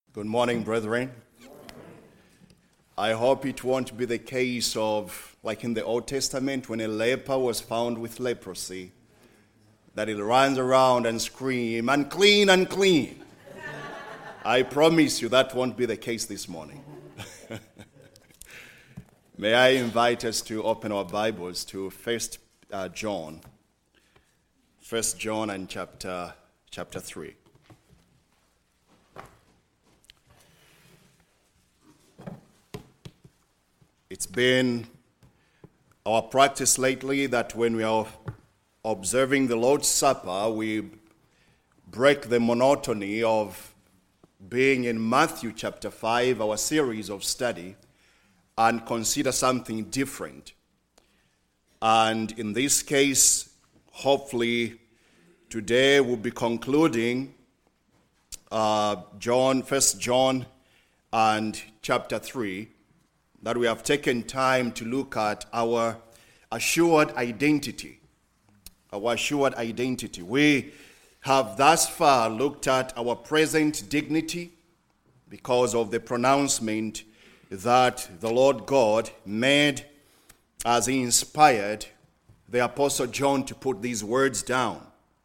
Good morning, brethren. I hope it won't be the case of, like in the Old Testament, when a leper was found with leprosy, that he runs around and screams, "Unclean, unclean." I promise you that won't be the case this morning. May I invite us to open our Bibles to 1 John. 1 John and chapter 3. It's been our practice lately that when we are observing the Lord's Supper, we break the monotony of being in Matthew chapter 5, our series of study, and consider something different. And in this case, hopefully, today we'll be concluding 1 John and chapter 3, that we have taken time to look at our assured identity. Our assured identity. We have thus far looked at our present dignity because of the pronouncement that the Lord God made as he inspired the Apostle John to put these words down.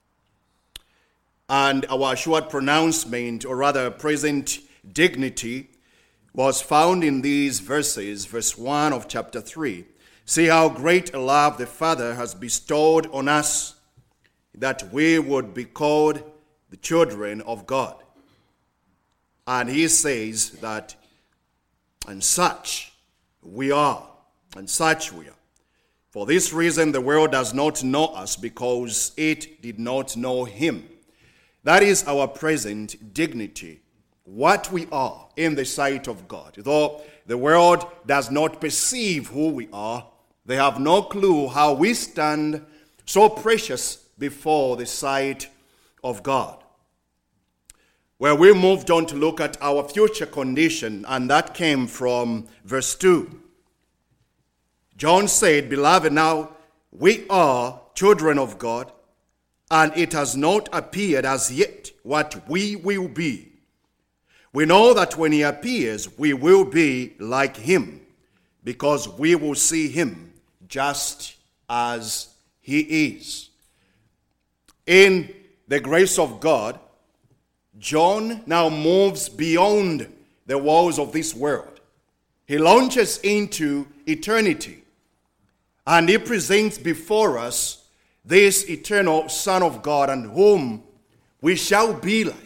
And our assured pronouncement, or rather present dignity, was found in these verses, verse 1 of chapter 3. See how great a love the Father has bestowed on us, that we would be called the children of God. And he says that, and such we are, and such we are. For this reason the world does not know us, because it did not know him. That is our present dignity, what we are in the sight of God. Though the world does not perceive who we are, they have no clue how we stand so precious before the sight of God. Well, we moved on to look at our future condition, and that came from verse 2. John said, "Beloved, now we are children of God, and it has not appeared as yet what we will be. We know that when he appears, we will be like him, because we will see him just as he is." In the grace of God, John now moves beyond the walls of this world. He launches into eternity, and he presents before us this eternal Son of God, and whom we shall be like.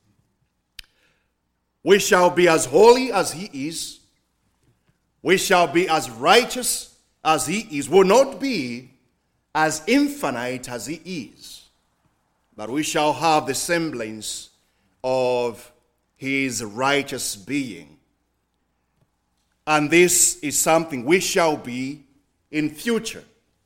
We shall be as holy as he is. We shall be as righteous as he is. Will not be as infinite as he is, but we shall have the semblance of his righteous being. And this is something we shall be in future.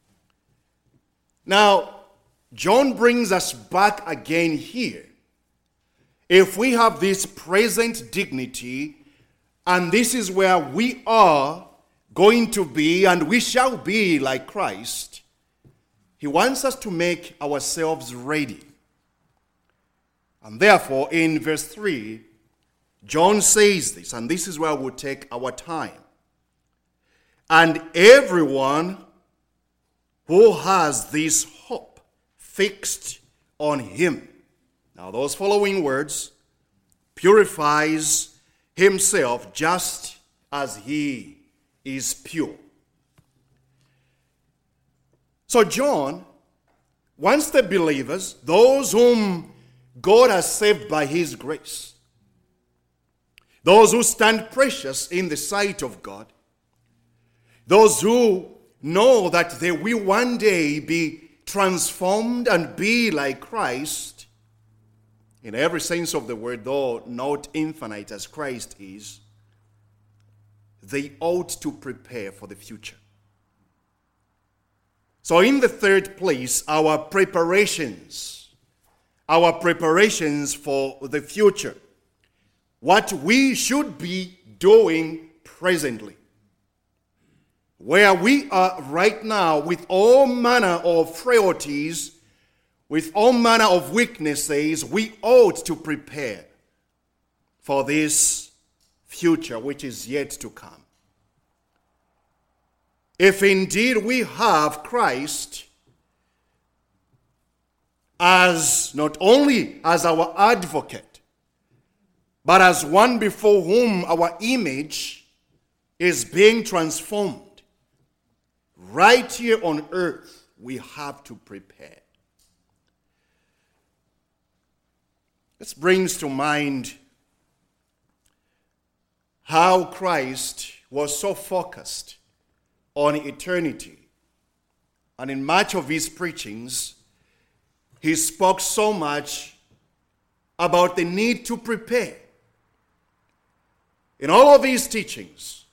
Now, John brings us back again here. If we have this present dignity, and this is where we are going to be, and we shall be like Christ, he wants us to make ourselves ready. And therefore, in verse 3, John says this, and this is where we'll take our time. "And everyone who has this hope fixed on him." Now, those following words, "purifies himself just as he is pure." So John wants the believers, those whom God has saved by his grace, those who stand precious in the sight of God, those who know that they will one day be transformed and be like Christ, in every sense of the word, though not infinite as Christ is, they ought to prepare for the future. So in the third place, our preparations for the future, what we should be doing presently, where we are right now with all manner of frailties, with all manner of weaknesses, we ought to prepare for this future which is yet to come. If indeed we have Christ as not only as our advocate, but as one before whom our image is being transformed, right here on earth, we have to prepare. This brings to mind how Christ was so focused on eternity. And in much of his preachings, he spoke so much about the need to prepare. In all of his teachings,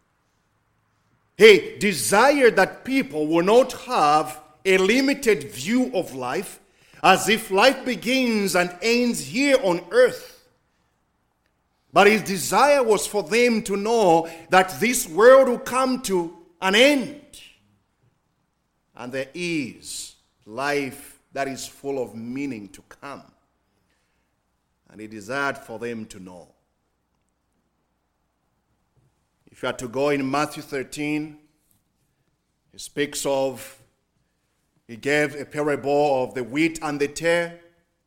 he desired that people will not have a limited view of life, as if life begins and ends here on earth. But his desire was for them to know that this world will come to an end. And there is life that is full of meaning to come. And he desired for them to know. If you are to go in Matthew 13, he gave a parable of the wheat and the tare,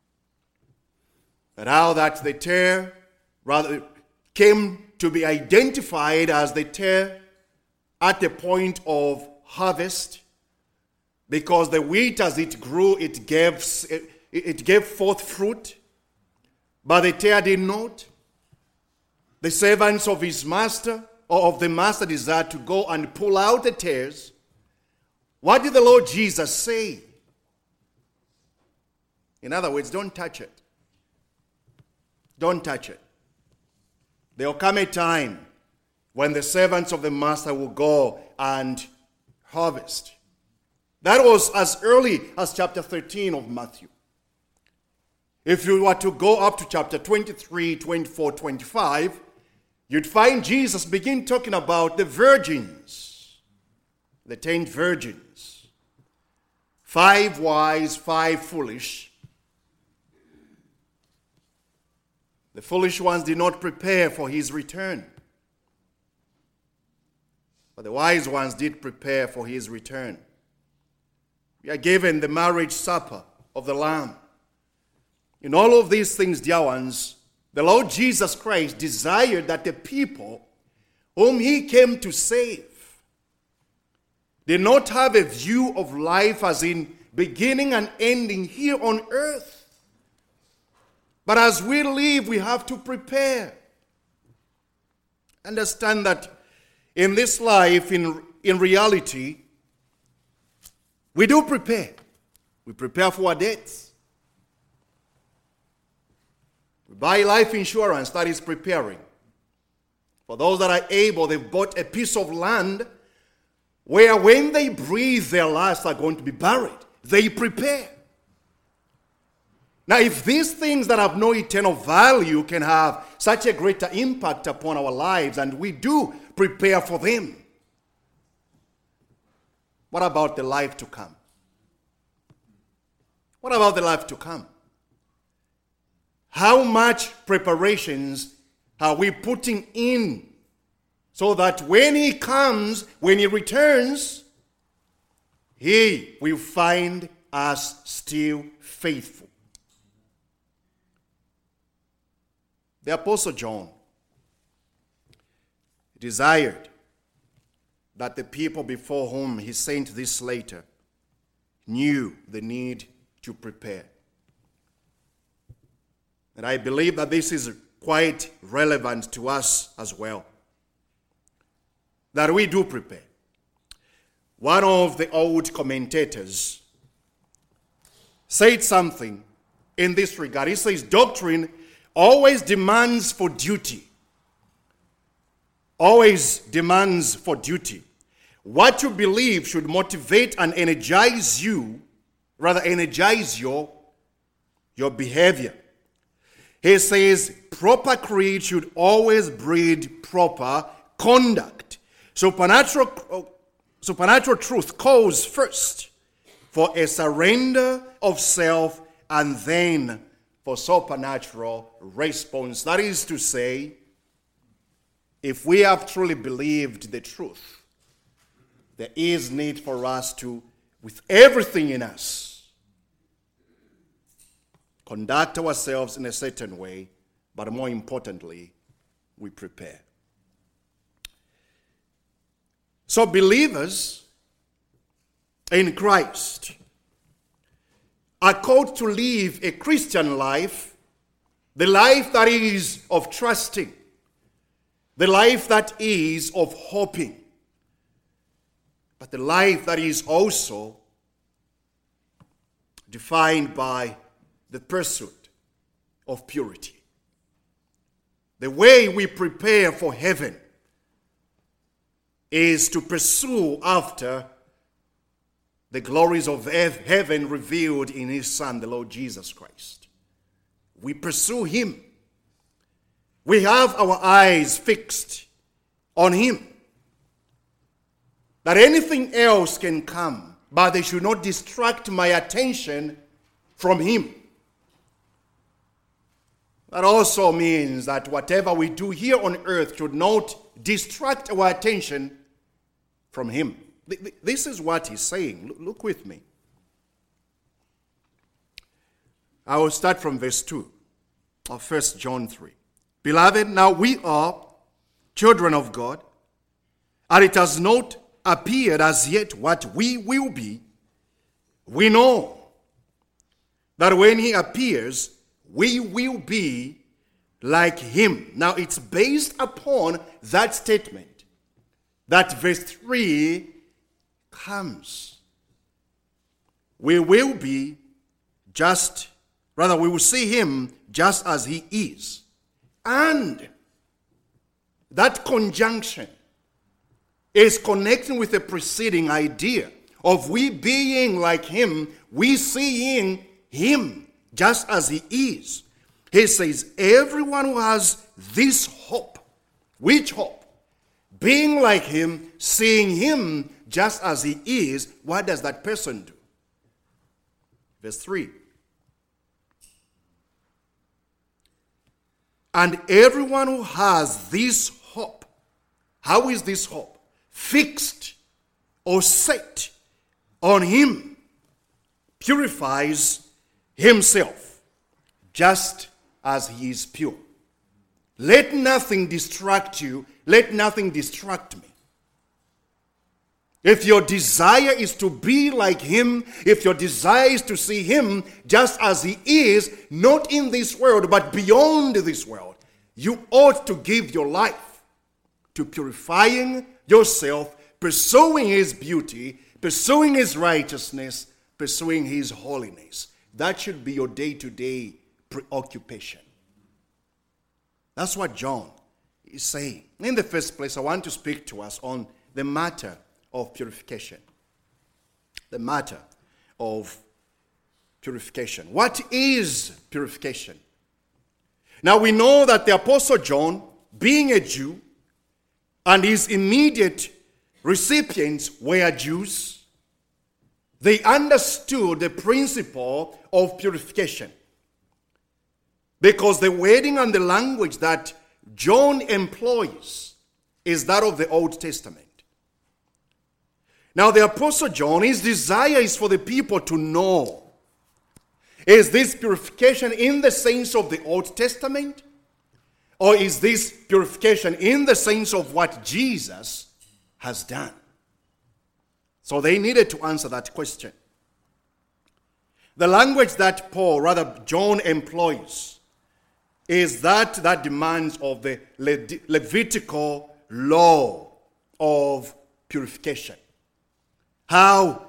but how that the tare rather came to be identified as the tare at the point of harvest, because the wheat as it grew, it gave forth fruit, but the tare did not. The servants of his master, or of the master, desired to go and pull out the tares. What did the Lord Jesus say? In other words, don't touch it. Don't touch it. There will come a time when the servants of the master will go and harvest. That was as early as chapter 13 of Matthew. If you were to go up to chapter 23, 24, 25, you'd find Jesus begin talking about the virgins, the 10 virgins, 5 wise, 5 foolish. The foolish ones did not prepare for his return, but the wise ones did prepare for his return. We are given the marriage supper of the Lamb. In all of these things, dear ones, the Lord Jesus Christ desired that the people whom he came to save did not have a view of life as in beginning and ending here on earth. But as we live, we have to prepare. Understand that in this life, in reality, we do prepare. We prepare for our deaths. We buy life insurance, that is preparing. For those that are able, they've bought a piece of land where when they breathe, their last are going to be buried. They prepare. Now, if these things that have no eternal value can have such a greater impact upon our lives, and we do prepare for them, what about the life to come? What about the life to come? How much preparations are we putting in so that when he comes, when he returns, he will find us still faithful? The Apostle John desired that the people before whom he sent this letter knew the need to prepare. And I believe that this is quite relevant to us as well, that we do prepare. One of the old commentators said something in this regard. He says, doctrine always demands for duty. Always demands for duty. What you believe should motivate and energize you, rather energize your behavior. He says, proper creed should always breed proper conduct. Supernatural truth calls first for a surrender of self and then for supernatural response. That is to say, if we have truly believed the truth, there is need for us to, with everything in us, conduct ourselves in a certain way, but more importantly, we prepare. So believers in Christ are called to live a Christian life, the life that is of trusting, the life that is of hoping, but the life that is also defined by the pursuit of purity. The way we prepare for heaven is to pursue after the glories of heaven revealed in his Son, the Lord Jesus Christ. We pursue him. We have our eyes fixed on him. That anything else can come, but they should not distract my attention from him. That also means that whatever we do here on earth should not distract our attention from him. This is what he's saying. Look with me. I will start from verse 2 of 1 John 3. Beloved, now we are children of God, and it has not appeared as yet what we will be. We know that when he appears, we will be like him. Now it's based upon that statement that verse 3 comes. We will be we will see him just as he is. And that conjunction is connecting with the preceding idea of we being like him, we seeing him just as he is. He says, everyone who has this hope, which hope? Being like him, seeing him just as he is, what does that person do? Verse 3. And everyone who has this hope, how is this hope? Fixed or set on him, purifies himself just as he is pure. Let nothing distract you. Let nothing distract me. If your desire is to be like him, if your desire is to see him just as he is, not in this world, but beyond this world, you ought to give your life to purifying yourself, pursuing his beauty, pursuing his righteousness, pursuing his holiness. That should be your day-to-day preoccupation. That's what John is saying. In the first place, I want to speak to us on the matter of purification. The matter of purification. What is purification? Now we know that the Apostle John, being a Jew, and his immediate recipients were Jews, they understood the principle of purification. Because the wording and the language that John employs is that of the Old Testament. Now the Apostle John, his desire is for the people to know, is this purification in the sense of the Old Testament? Or is this purification in the sense of what Jesus has done? So they needed to answer that question. The language that John employs is that demands of the Levitical law of purification. How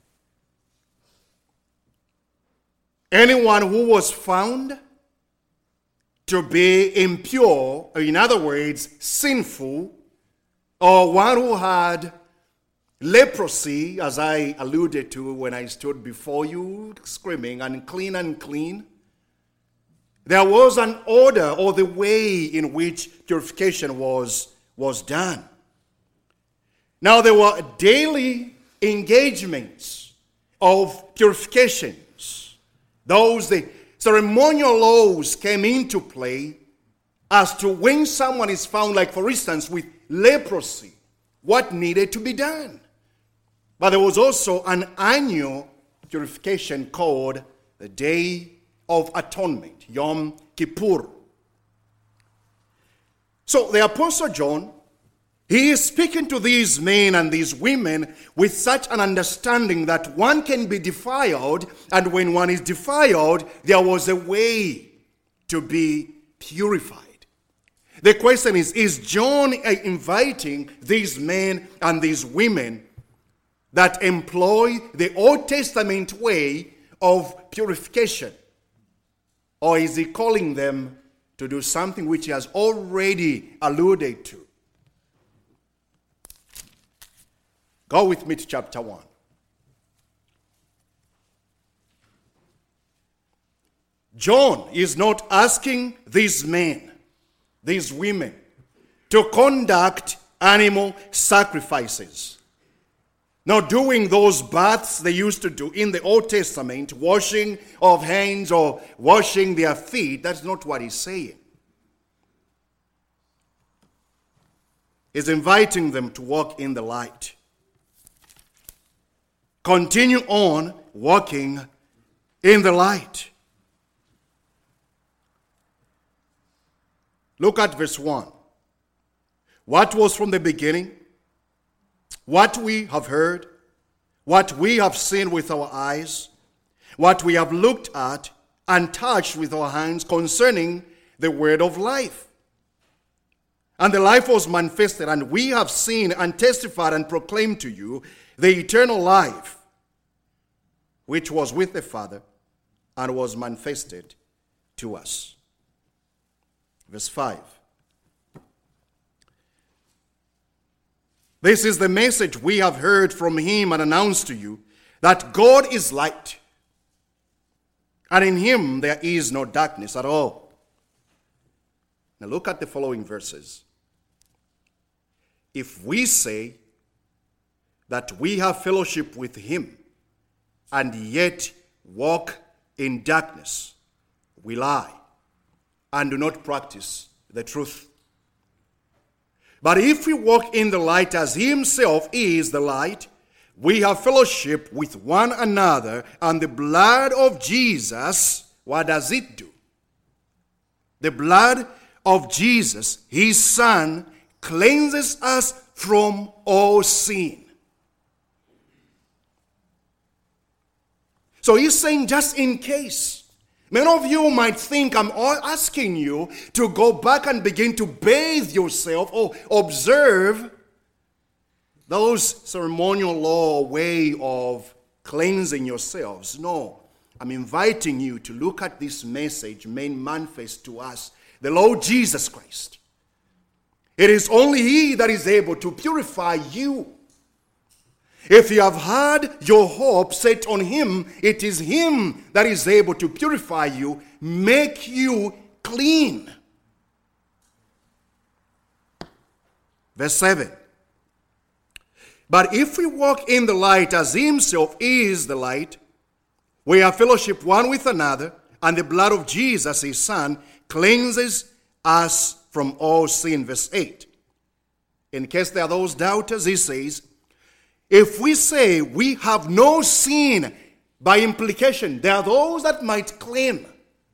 anyone who was found to be impure, or in other words, sinful, or one who had leprosy, as I alluded to when I stood before you screaming, unclean, unclean, there was an order or the way in which purification was done. Now there were daily engagements of purifications. Those, the ceremonial laws came into play as to when someone is found, like for instance with leprosy, what needed to be done. But there was also an annual purification called the Day of Atonement, Yom Kippur. So the Apostle John, he is speaking to these men and these women with such an understanding that one can be defiled, and when one is defiled, there was a way to be purified. The question is John inviting these men and these women that employ the Old Testament way of purification? Or is he calling them to do something which he has already alluded to? Go with me to chapter 1. John is not asking these men, these women, to conduct animal sacrifices. Now, doing those baths they used to do in the Old Testament, washing of hands or washing their feet, that's not what he's saying. He's inviting them to walk in the light. Continue on walking in the light. Look at verse 1. What was from the beginning, what we have heard, what we have seen with our eyes, what we have looked at and touched with our hands concerning the word of life. And the life was manifested, and we have seen and testified and proclaimed to you the eternal life, which was with the Father and was manifested to us. Verse 5. This is the message we have heard from him and announced to you, that God is light, and in him there is no darkness at all. Now look at the following verses. If we say that we have fellowship with him and yet walk in darkness, we lie and do not practice the truth. But if we walk in the light as he himself is the light, we have fellowship with one another, and the blood of Jesus, what does it do? The blood of Jesus, his Son, cleanses us from all sin. So he's saying, just in case, many of you might think I'm asking you to go back and begin to bathe yourself or observe those ceremonial law way of cleansing yourselves. No, I'm inviting you to look at this message made manifest to us, the Lord Jesus Christ. It is only he that is able to purify you. If you have had your hope set on him, it is him that is able to purify you, make you clean. Verse 7. But if we walk in the light as he himself is the light, we have fellowship one with another, and the blood of Jesus, his Son, cleanses us from all sin. Verse 8. In case there are those doubters, he says, if we say we have no sin, by implication, there are those that might claim,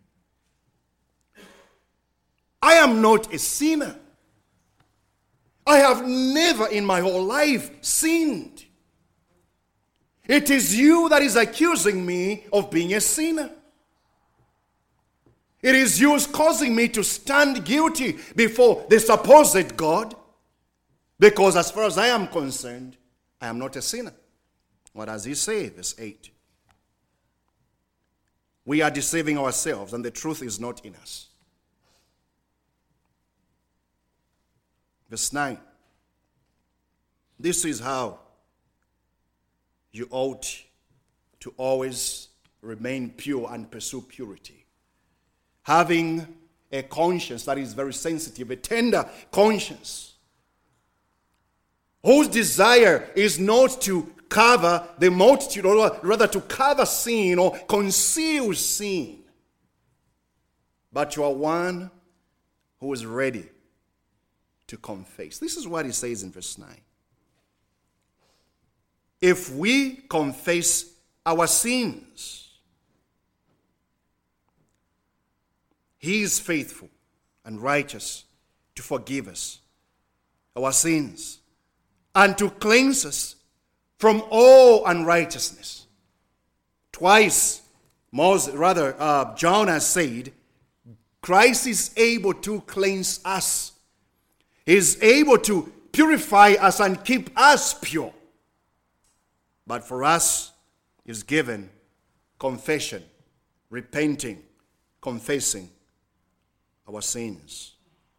I am not a sinner. I have never in my whole life sinned. It is you that is accusing me of being a sinner. It is you causing me to stand guilty before the supposed God, because as far as I am concerned, I am not a sinner. What does he say? Verse 8. We are deceiving ourselves, and the truth is not in us. Verse 9. This is how you ought to always remain pure and pursue purity. Having a conscience that is very sensitive, a tender conscience, whose desire is not to cover the multitude, or rather to cover sin or conceal sin. but you are one who is ready to confess. This is what he says in verse 9. If we confess our sins, he is faithful and righteous to forgive us our sins and to cleanse us from all unrighteousness. Twice, John has said, Christ is able to cleanse us. He is able to purify us and keep us pure. But for us, is given confession, repenting, confessing our sins.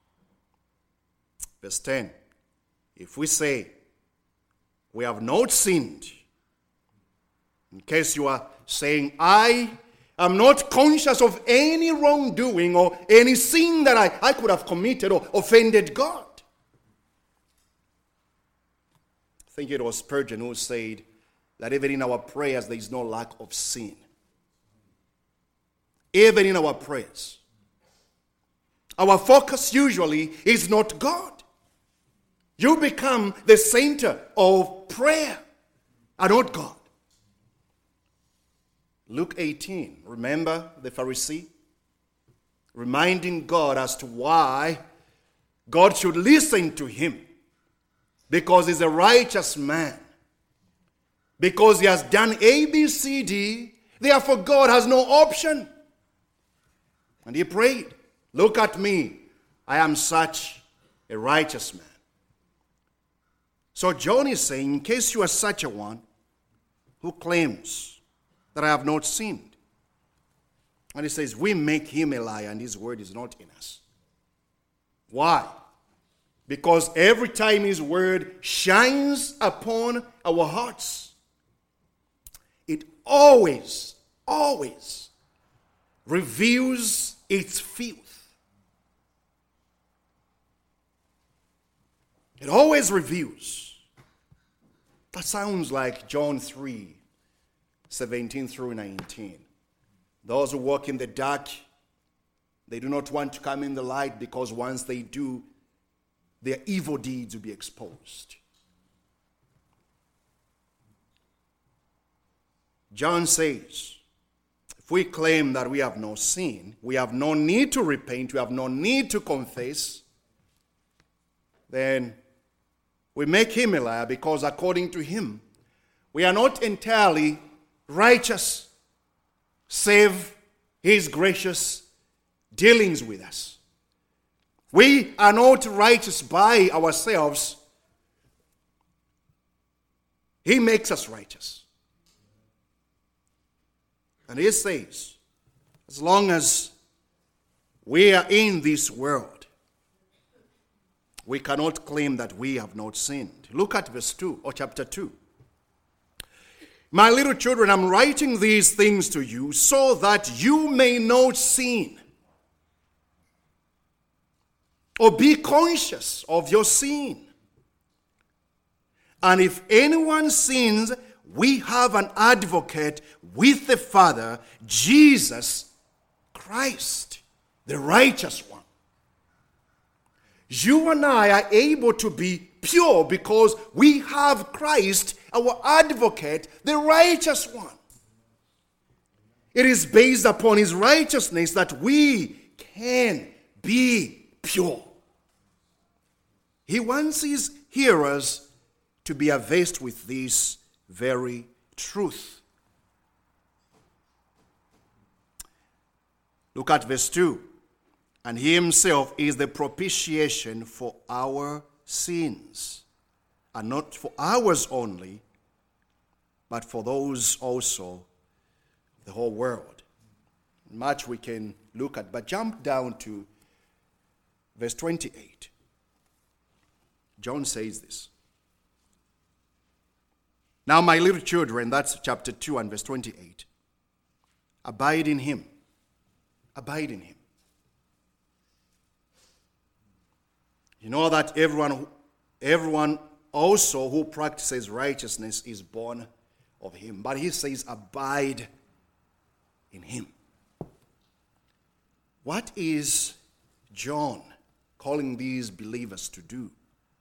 Verse 10, if we say we have not sinned, in case you are saying, I am not conscious of any wrongdoing or any sin that I could have committed or offended God. I think it was Spurgeon who said that even in our prayers there is no lack of sin. Even in our prayers, our focus usually is not God. You become the center of prayer and not God. Luke 18, remember the Pharisee? Reminding God as to why God should listen to him. Because he's a righteous man. Because he has done A, B, C, D. Therefore God has no option. And he prayed, look at me. I am such a righteous man. So John is saying, in case you are such a one who claims that I have not sinned. And he says, we make him a liar and his word is not in us. Why? Because every time his word shines upon our hearts, it always reveals its filth. It always reveals. That sounds like John 3, 17 through 19. Those who walk in the dark, they do not want to come in the light because once they do, their evil deeds will be exposed. John says, if we claim that we have no sin, we have no need to repent, we have no need to confess, then we make him a liar because according to him, we are not entirely righteous, save his gracious dealings with us. We are not righteous by ourselves. He makes us righteous. And he says, as long as we are in this world, we cannot claim that we have not sinned. Look at verse 2 or chapter 2. My little children, I'm writing these things to you so that you may not sin or be conscious of your sin. And if anyone sins, we have an advocate with the Father, Jesus Christ, the righteous one. You and I are able to be pure because we have Christ, our advocate, the righteous one. It is based upon his righteousness that we can be pure. He wants his hearers to be avest with this very truth. Look at verse 2. And he himself is the propitiation for our sins. And not for ours only, but for those also, the whole world. Much we can look at, but jump down to verse 28. John says this. Now, my little children, that's chapter 2 and verse 28. Abide in him. Abide in him. You know that everyone also who practices righteousness is born of him. But he says, abide in him. What is John calling these believers to do?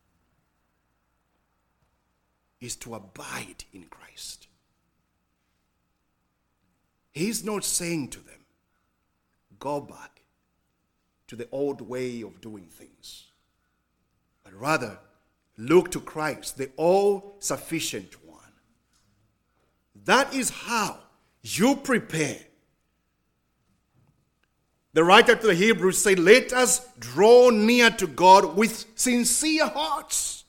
Is to abide in Christ. He's not saying to them, go back to the old way of doing things, but rather look to Christ, the all-sufficient one. That is how you prepare. The writer to the Hebrews said, let us draw near to God with sincere hearts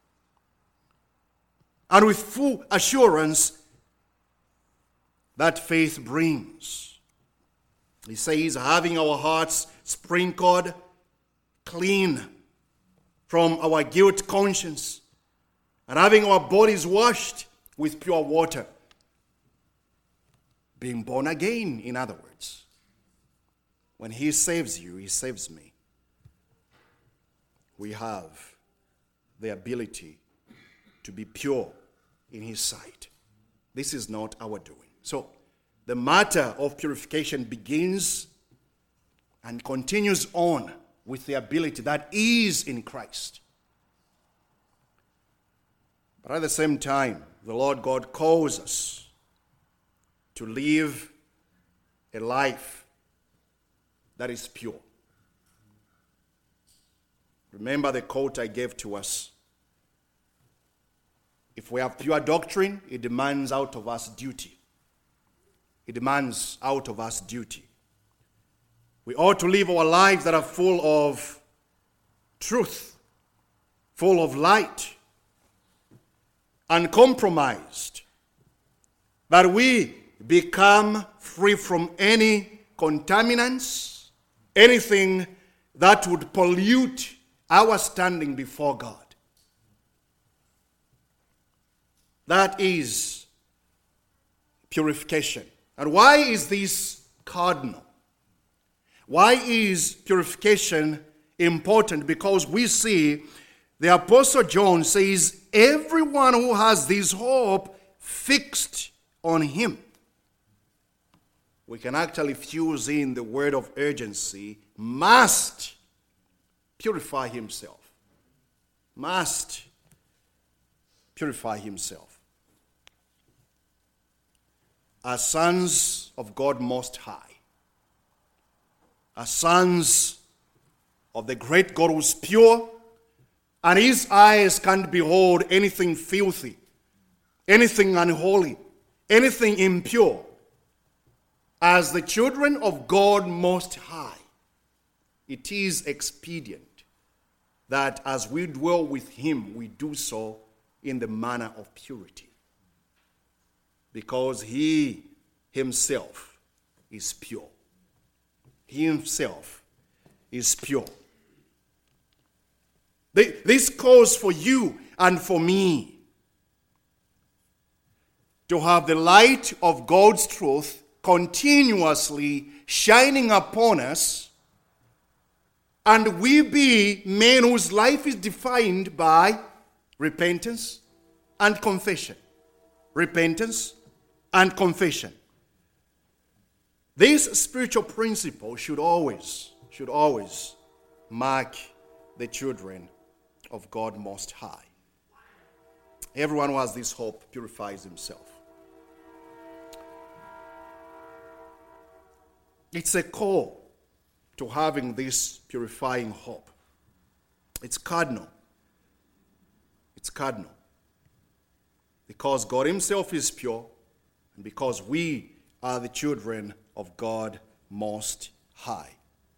and with full assurance that faith brings. He says, having our hearts sprinkled clean from our guilt conscience and having our bodies washed with pure water. Being born again, in other words. When he saves you, he saves me. We have the ability to be pure in his sight. This is not our doing. So, the matter of purification begins and continues on with the ability that is in Christ. But at the same time, the Lord God calls us to live a life that is pure. Remember the quote I gave to us. If we have pure doctrine, it demands out of us duty. It demands out of us duty. We ought to live our lives that are full of truth, full of light, uncompromised, that we become free from any contaminants, anything that would pollute our standing before God. That is purification. And why is this cardinal? Why is purification important? Because we see the Apostle John says, everyone who has this hope fixed on him. We can actually fuse in the word of urgency, must purify himself. Must purify himself. As sons of God Most High, as sons of the great God who's pure, and his eyes can't behold anything filthy, anything unholy, anything impure. As the children of God Most High, it is expedient that as we dwell with him, we do so in the manner of purity. Because he himself is pure. He himself is pure. This calls for you and for me to have the light of God's truth continuously shining upon us, and we be men whose life is defined by repentance and confession. Repentance and confession. This spiritual principle should always mark the children of God Most High. Everyone who has this hope purifies himself. It's a call to having this purifying hope. It's cardinal. It's cardinal. Because God himself is pure, and because we are the children of God Most High.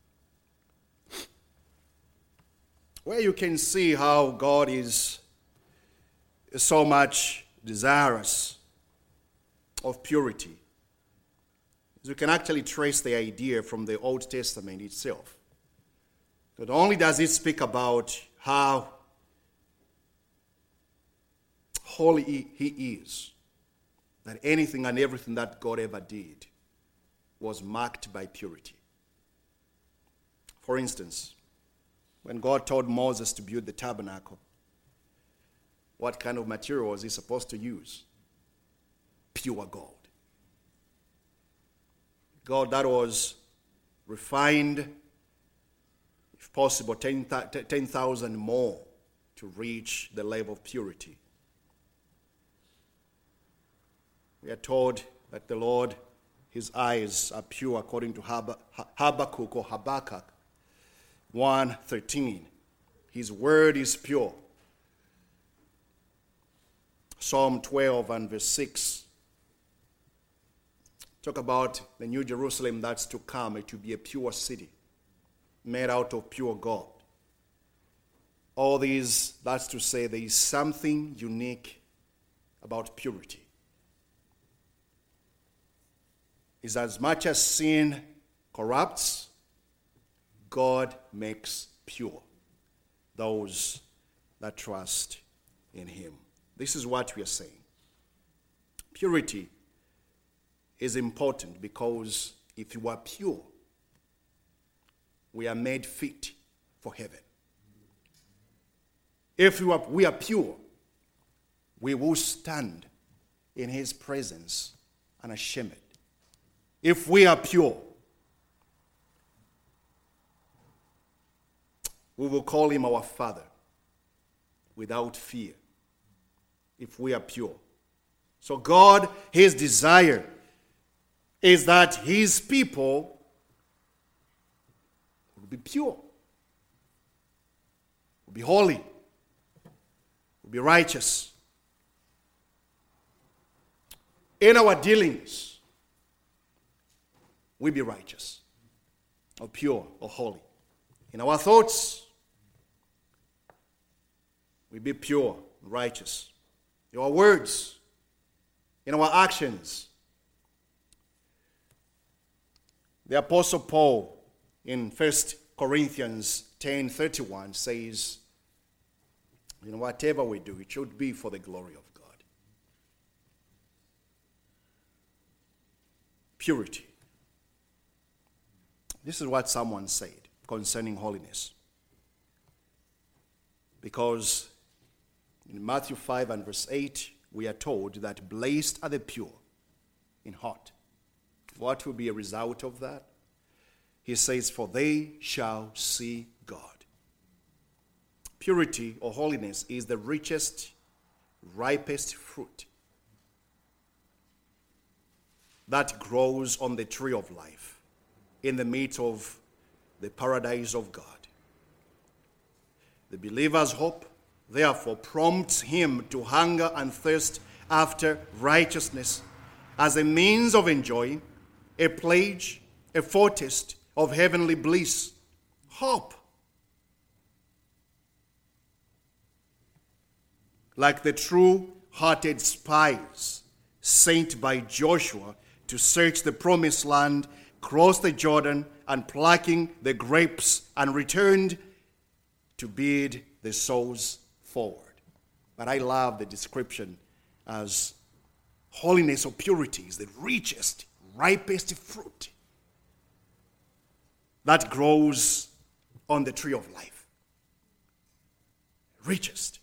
Where you can see how God is so much desirous of purity, is you can actually trace the idea from the Old Testament itself. Not only does it speak about how holy he is, that anything and everything that God ever did was marked by purity. For instance, when God told Moses to build the tabernacle, what kind of material was he supposed to use? Pure gold. Gold that was refined, if possible, 10,000 more to reach the level of purity. We are told that the Lord, his eyes are pure according to Habakkuk or Habakkuk 1:13. His word is pure. Psalm 12 and verse 6. Talk about the New Jerusalem that's to come. It will be a pure city, made out of pure gold. All these, that's to say there is something unique about purity. Is as much as sin corrupts, God makes pure those that trust in him. This is what we are saying. Purity is important because if you are pure, we are made fit for heaven. If we are pure, we will stand in his presence unashamed. If we are pure, we will call him our Father without fear. If we are pure. So God, his desire is that his people will be pure, will be holy, will be righteous. In our dealings, we be righteous, or pure, or holy. In our thoughts, we be pure, righteous. In our words, in our actions. The Apostle Paul in 1 Corinthians 10:31 says, whatever we do, it should be for the glory of God. Purity. This is what someone said concerning holiness. Because in Matthew 5 and verse 8, we are told that blessed are the pure in heart. What will be a result of that? He says, for they shall see God. Purity or holiness is the richest, ripest fruit that grows on the tree of life in the midst of the paradise of God. The believer's hope, therefore, prompts him to hunger and thirst after righteousness as a means of enjoying a pledge, a foretaste of heavenly bliss, hope. Like the true-hearted spies sent by Joshua to search the promised land, crossed the Jordan and plucking the grapes and returned to bid the souls forward. But I love the description as holiness or purity is the richest, ripest fruit that grows on the tree of life. Richest.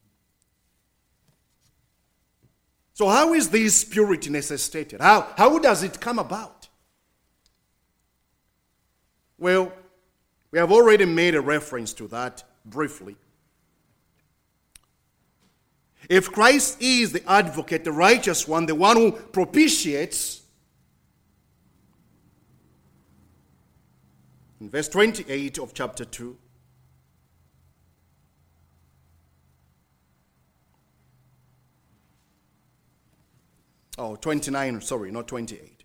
So how is this purity necessitated? How does it come about? Well, we have already made a reference to that briefly. If Christ is the advocate, the righteous one, the one who propitiates, in verse 28 of chapter 2, oh, 29, sorry, not 28.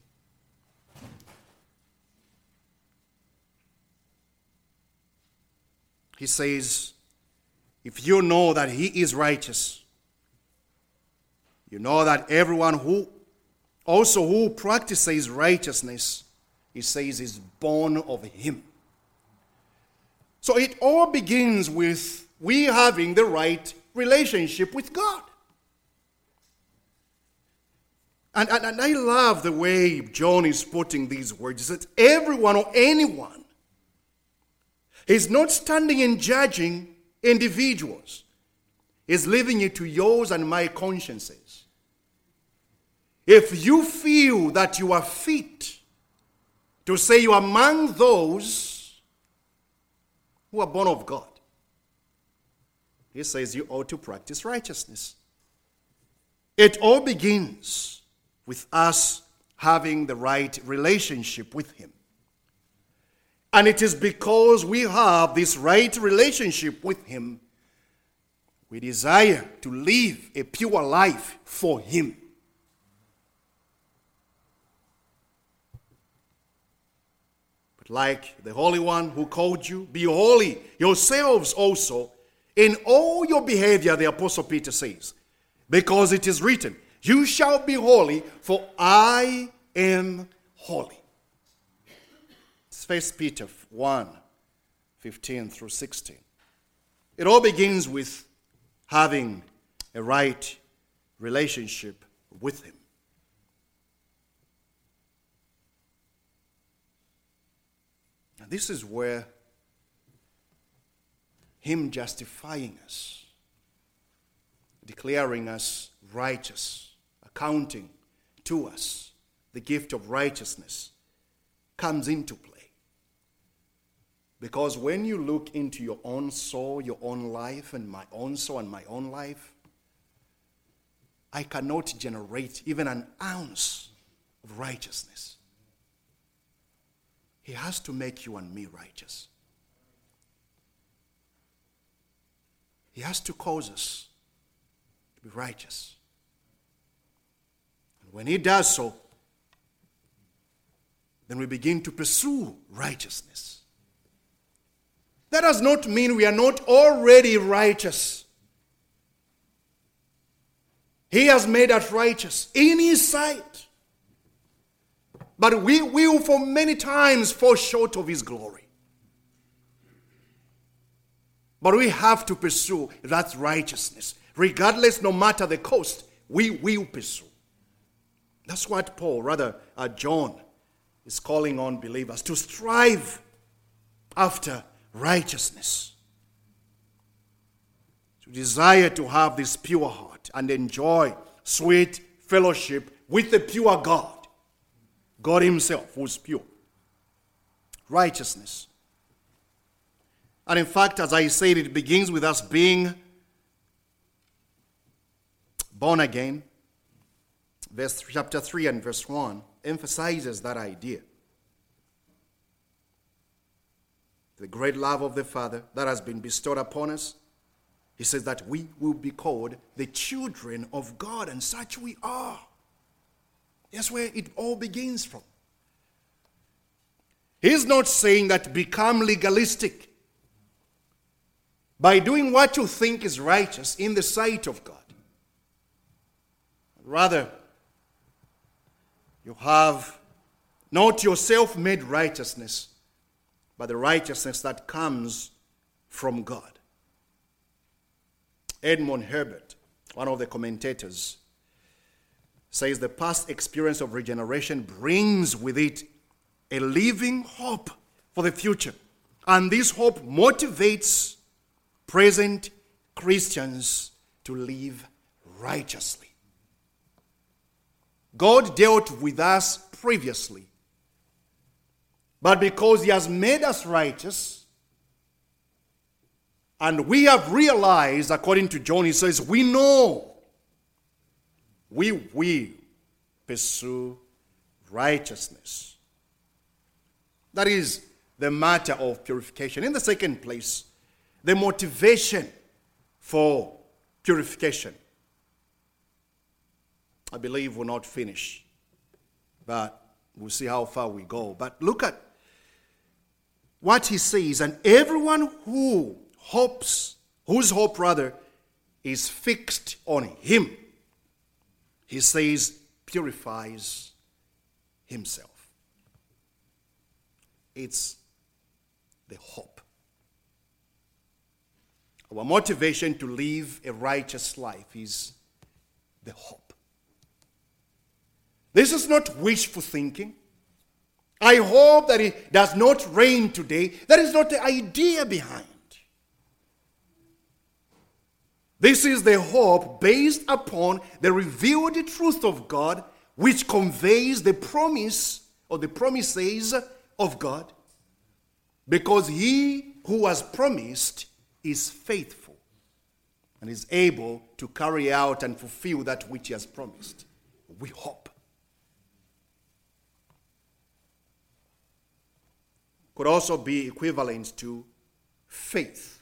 He says, if you know that he is righteous, you know that everyone who practices righteousness, he says, is born of him. So it all begins with we having the right relationship with God. And I love the way John is putting these words. That everyone or anyone is not standing and judging individuals. He's leaving it to yours and my consciences. If you feel that you are fit to say you are among those who are born of God. He says you ought to practice righteousness. It all begins with us having the right relationship with him. And it is because we have this right relationship with him, we desire to live a pure life for him. But like the Holy One who called you, be holy yourselves also in all your behavior, the Apostle Peter says, because it is written, you shall be holy, for I am holy. It's 1 Peter 1, 15 through 16. It all begins with having a right relationship with him. And this is where him justifying us, declaring us righteous, accounting to us the gift of righteousness comes into play. Because when you look into your own soul, your own life, and my own soul and my own life, I cannot generate even an ounce of righteousness. He has to make you and me righteous. He has to cause us to be righteous. And when he does so, then we begin to pursue righteousness. That does not mean we are not already righteous. He has made us righteous in his sight. But we will for many times fall short of his glory. But we have to pursue that righteousness. Regardless, no matter the cost, we will pursue. That's what John is calling on believers to strive after righteousness. To desire to have this pure heart and enjoy sweet fellowship with the pure God. God himself who is pure. Righteousness. And in fact, as I said, it begins with us being born again. Chapter 3 and verse 1 emphasizes that idea. The great love of the Father that has been bestowed upon us. He says that we will be called the children of God, and such we are. That's where it all begins from. He's not saying that become legalistic by doing what you think is righteous in the sight of God. Rather, you have not your self-made righteousness, but the righteousness that comes from God. Edmund Herbert, one of the commentators, says the past experience of regeneration brings with it a living hope for the future. And this hope motivates present Christians to live righteously. God dealt with us previously, but because he has made us righteous, and we have realized, according to John, he says, we know we will pursue righteousness. That is the matter of purification. In the second place, the motivation for purification. I believe we'll not finish, but we'll see how far we go. But look at what he says, and everyone whose hope is fixed on him, he says, purifies himself. It's the hope. Our motivation to live a righteous life is the hope. This is not wishful thinking. I hope that it does not rain today. That is not the idea behind. This is the hope based upon the revealed truth of God, which conveys the promise or the promises of God, because he who has promised is faithful and is able to carry out and fulfill that which he has promised. We hope. Could also be equivalent to faith.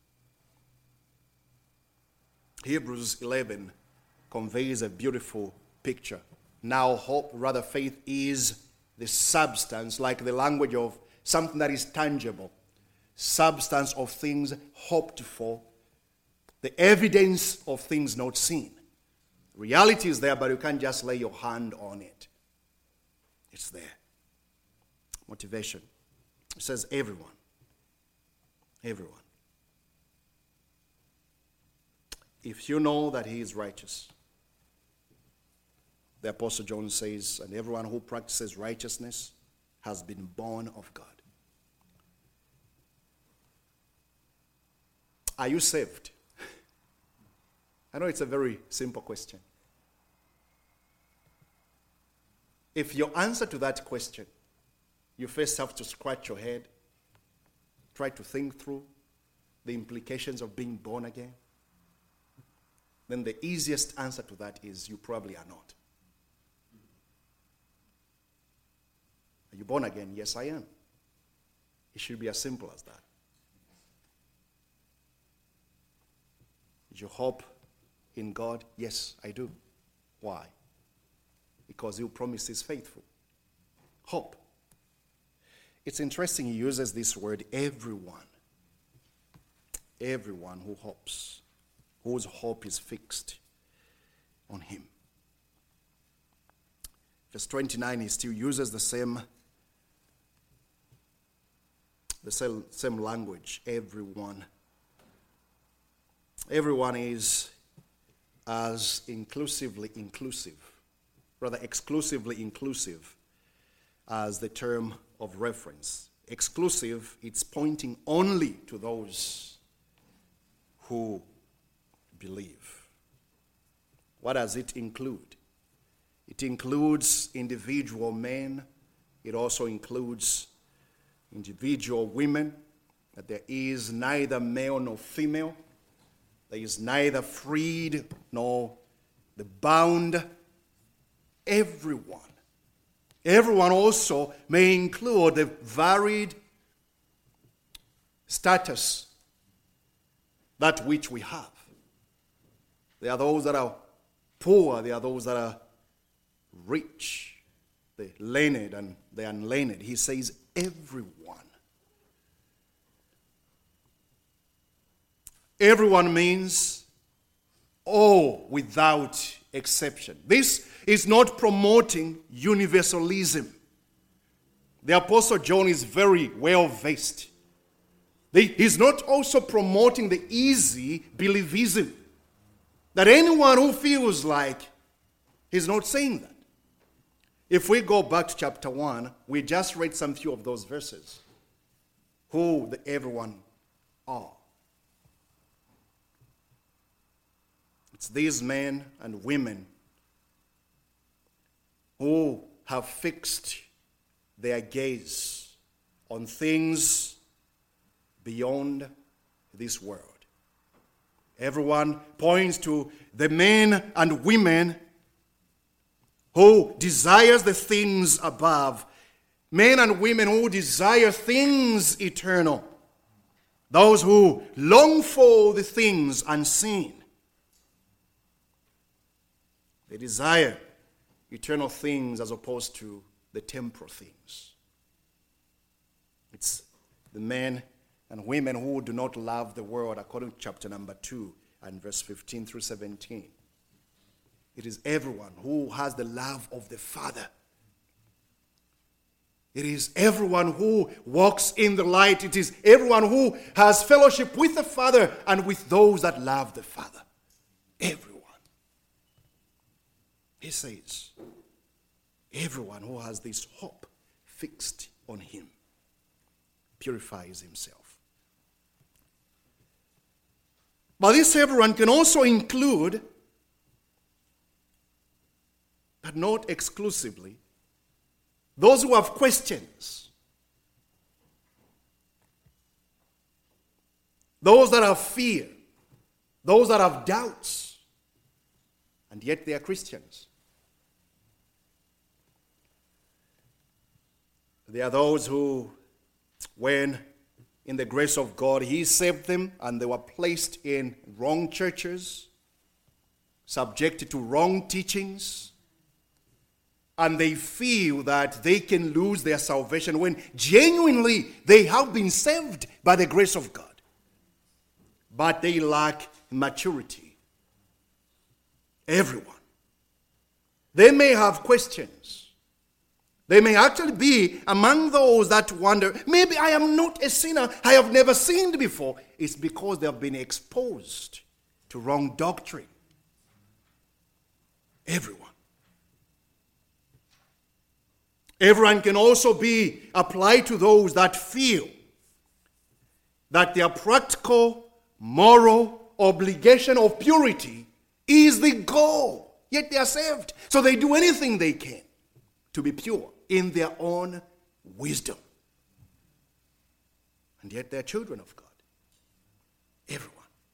Hebrews 11 conveys a beautiful picture. Now hope, rather faith, is the substance, like the language of something that is tangible, substance of things hoped for, the evidence of things not seen. Reality is there, but you can't just lay your hand on it. It's there. Motivation. It says everyone. Everyone. If you know that he is righteous, the Apostle John says, and everyone who practices righteousness has been born of God. Are you saved? I know it's a very simple question. If your answer to that question, you first have to scratch your head, try to think through the implications of being born again, then the easiest answer to that is you probably are not. Are you born again? Yes, I am. It should be as simple as that. Did you hope in God? Yes, I do. Why? Because He promises faithful. Hope. It's interesting He uses this word, everyone. Everyone who hopes, whose hope is fixed on Him. Verse 29, He still uses the same language, everyone. Everyone is as exclusively inclusive as the term of reference. Exclusive, it's pointing only to those who believe. What does it include? It includes individual men. It also includes individual women. That there is neither male nor female. There is neither freed nor the bound. Everyone. Everyone also may include the varied status, that which we have. There are those that are poor. There are those that are rich. The learned and the unlearned. He says everyone. Everyone means all without exception. This is not promoting universalism. The Apostle John is very well versed. He's not also promoting the easy believism. That anyone who feels like, he's not saying that. If we go back to chapter 1, we just read some few of those verses. Who the everyone are. It's these men and women who have fixed their gaze on things beyond this world. Everyone points to the men and women who desires the things above. Men and women who desire things eternal. Those who long for the things unseen. They desire eternal things as opposed to the temporal things. It's the men and women who do not love the world, according to chapter number 2 and verse 15 through 17. It is everyone who has the love of the Father. It is everyone who walks in the light. It is everyone who has fellowship with the Father and with those that love the Father. Everyone. He says, everyone who has this hope fixed on Him purifies himself. But this everyone can also include, but not exclusively, those who have questions those that have fear, those that have doubts, and yet they are Christians. There are those who, when in the grace of God, He saved them and they were placed in wrong churches, subjected to wrong teachings, and they feel that they can lose their salvation when genuinely they have been saved by the grace of God. But they lack maturity. Everyone. They may have questions. They may actually be among those that wonder, maybe I am not a sinner, I have never sinned before. It's because they have been exposed to wrong doctrine. Everyone. Everyone can also be applied to those that feel that their practical, moral obligation of purity is the goal. Yet they are saved. So they do anything they can to be pure in their own wisdom. And yet they're children of God. Everyone.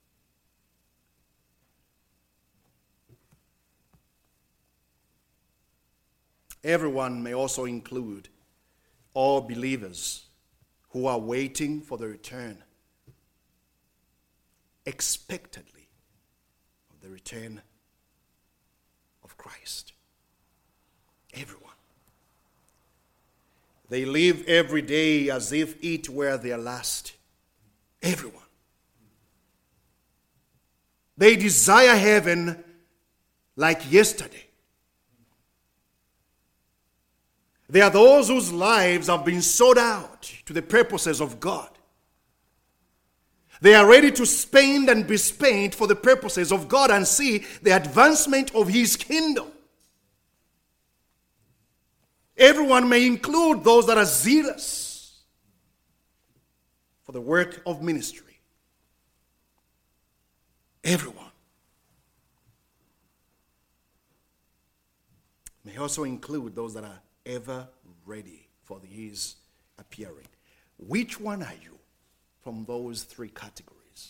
Everyone may also include all believers who are waiting for the return, expectantly, of the return of Christ. Everyone. They live every day as if it were their last. Everyone. They desire heaven like yesterday. They are those whose lives have been sold out to the purposes of God. They are ready to spend and be spent for the purposes of God and see the advancement of His kingdom. Everyone may include those that are zealous for the work of ministry. Everyone. May also include those that are ever ready for His appearing. Which one are you from those three categories?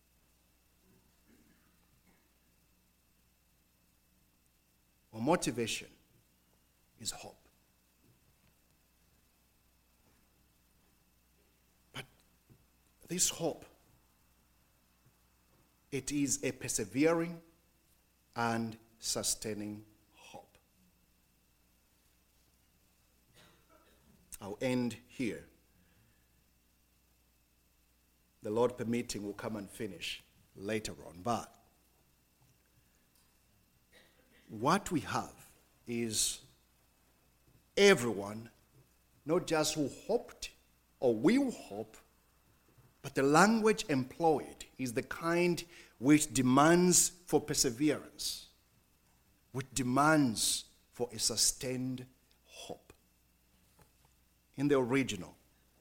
Our motivation is hope. But this hope, it is a persevering and sustaining hope. I'll end here. The Lord permitting, we'll come and finish later on. But what we have is everyone, not just who hoped or will hope, but the language employed is the kind which demands for perseverance, which demands for a sustained hope. In the original,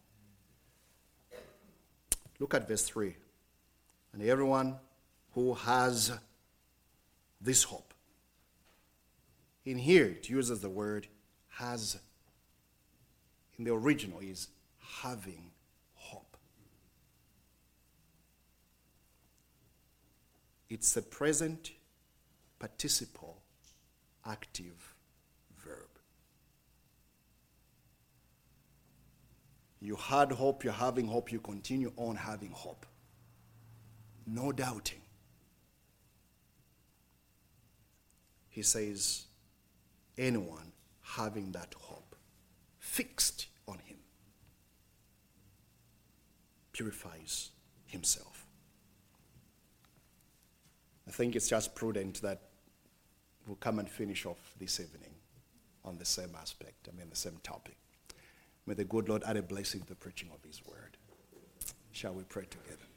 look at verse 3. And everyone who has this hope. In here, it uses the word has. In the original is having hope. It's a present participle active verb. You had hope, you're having hope, you continue on having hope. No doubting. He says, anyone having that hope fixed on Him purifies himself. I think it's just prudent that we'll come and finish off this evening on the same aspect, the same topic. May the good Lord add a blessing to the preaching of His word. Shall we pray together?